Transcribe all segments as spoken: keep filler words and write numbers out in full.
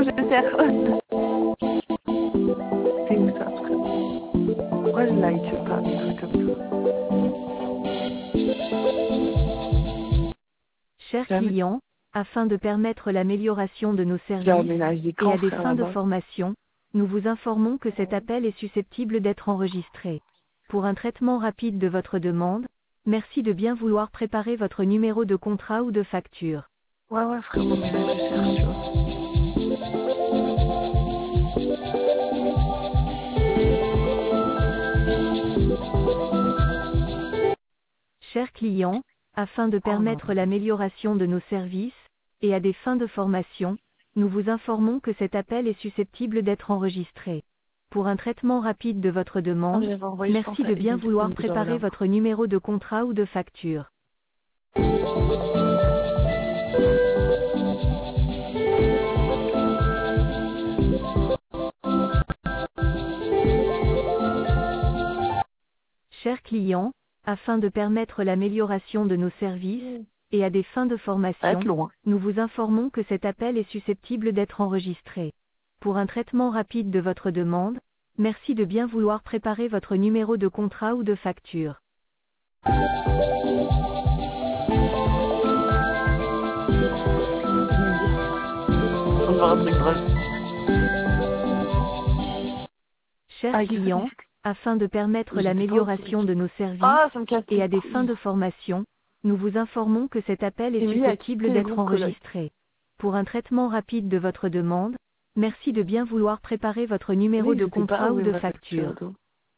je cherche. C'est où ça? Pourquoi je like pas des trucs comme ça? Chers Jamais. clients, afin de permettre l'amélioration de nos J'ai services emménagé et quand, à des frère, fins de là-bas? formation, nous vous informons que cet appel est susceptible d'être enregistré. Pour un traitement rapide de votre demande, merci de bien vouloir préparer votre numéro de contrat ou de facture. Ouais, ouais, frérot, mais là, je cherche, tu vois. Chers clients, afin de Oh non. permettre l'amélioration de nos services et à des fins de formation, nous vous informons que cet appel est susceptible d'être enregistré. Pour un traitement rapide de votre Non, demande, j'avais envoyé, je pense, merci à de bien Edith, vouloir mais je dois préparer l'avoir. votre numéro de contrat ou de facture. Chers clients, afin de permettre l'amélioration de nos services et à des fins de Ça va être formation, loin. nous vous informons que cet appel est susceptible d'être enregistré. Pour un traitement rapide de votre demande, merci de bien vouloir préparer votre numéro de contrat ou de facture. On va voir un truc drôle. Chers Ah, clients, afin de permettre j'étais pas au l'amélioration truc. de nos services Ah, ça me casse et les à des fins couilles. de formation, nous vous informons que cet appel est Émilie a susceptible quitté le d'être groupe Coloc. enregistré. Pour un traitement rapide de votre demande, merci de bien vouloir préparer votre numéro Oui, de je sais pas contrat où ou est de ma facture facture. d'eau.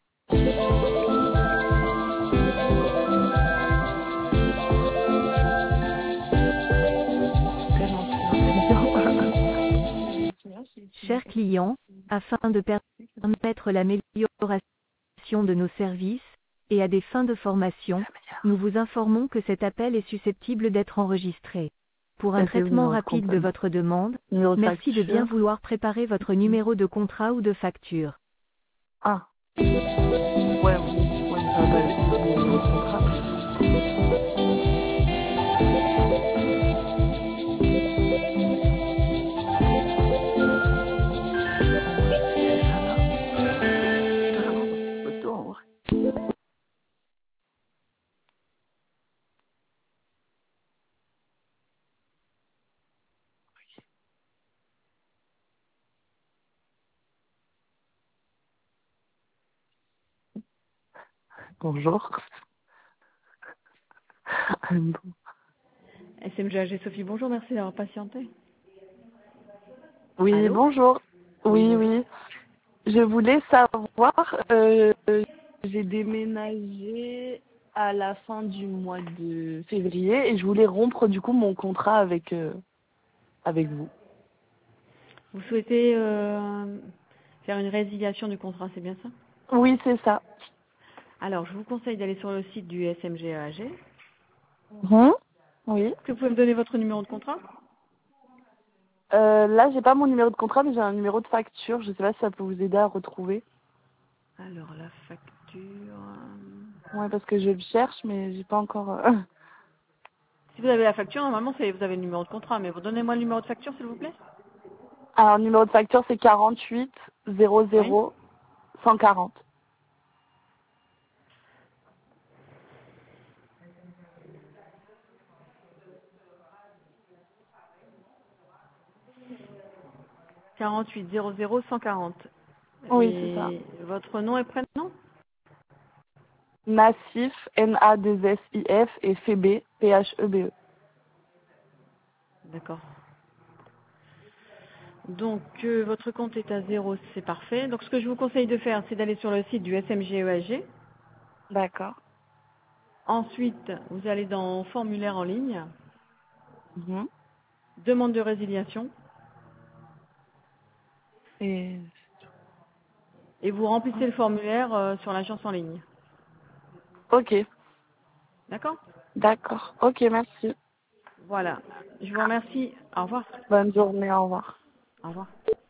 Chers clients, afin de permettre l'amélioration de nos services et à des fins de formation, nous vous informons que cet appel est susceptible d'être enregistré. Pour un Ça fait où le traitement numéro de rapide de comptable? votre demande, Numéro de merci de bien facture. vouloir préparer votre numéro de contrat ou de facture. Ah. Ouais, oui. Ouais, mais ça va pas être mon numéro de contrat. Photo, en vrai. Bonjour. S M G A G Sophie, bonjour, merci d'avoir patienté. Oui, Allô? bonjour. Oui, Oui, bonjour. oui. Je voulais savoir, euh, j'ai déménagé à la fin du mois de février et je voulais rompre du coup mon contrat avec, euh, avec vous. Vous souhaitez euh, faire une résiliation du contrat, c'est bien ça? Oui, c'est ça. Alors, je vous conseille d'aller sur le site du S M G A G. Mhm. Oui. Est-ce que vous pouvez me donner votre numéro de contrat? Euh, là, j'ai pas mon numéro de contrat, mais j'ai un numéro de facture. Je sais pas si ça peut vous aider à retrouver. Alors, la facture... euh, Ouais, parce que je le cherche, mais j'ai pas encore. euh, Si vous avez la facture, normalement, c'est- vous avez le numéro de contrat, mais vous donnez-moi le numéro de facture, s'il vous plaît? Alors, le numéro de facture, c'est quarante-huit zéro Oui. zéro cent quarante. quarante-huit zéro zéro cent quarante. Oui, c'est ça. Et votre nom et prénom? Nassif, N A deux S I F, et Phebe, P H E B E. D'accord. Donc, euh, votre compte est à zéro, c'est parfait. Donc, ce que je vous conseille de faire, c'est d'aller sur le site du S M G E A G. D'accord. Ensuite, vous allez dans formulaire en ligne, Mhm. demande de résiliation, Et... et vous remplissez le formulaire euh, sur l'agence en ligne. Ok, D'accord? d'accord. Ok, merci. Voilà. Je vous remercie. Au revoir. Bonne journée, au revoir. Au revoir.